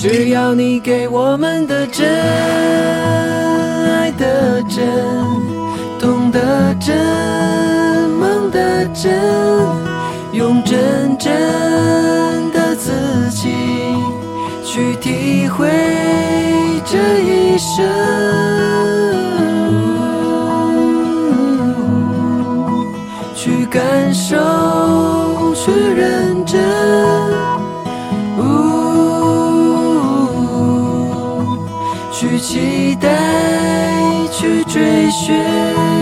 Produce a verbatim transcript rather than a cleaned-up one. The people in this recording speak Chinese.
只要你给我们的真，爱的真，痛的真，梦的真，用真正的自己去体会这一生，去感受，去认真，去期待，去追寻。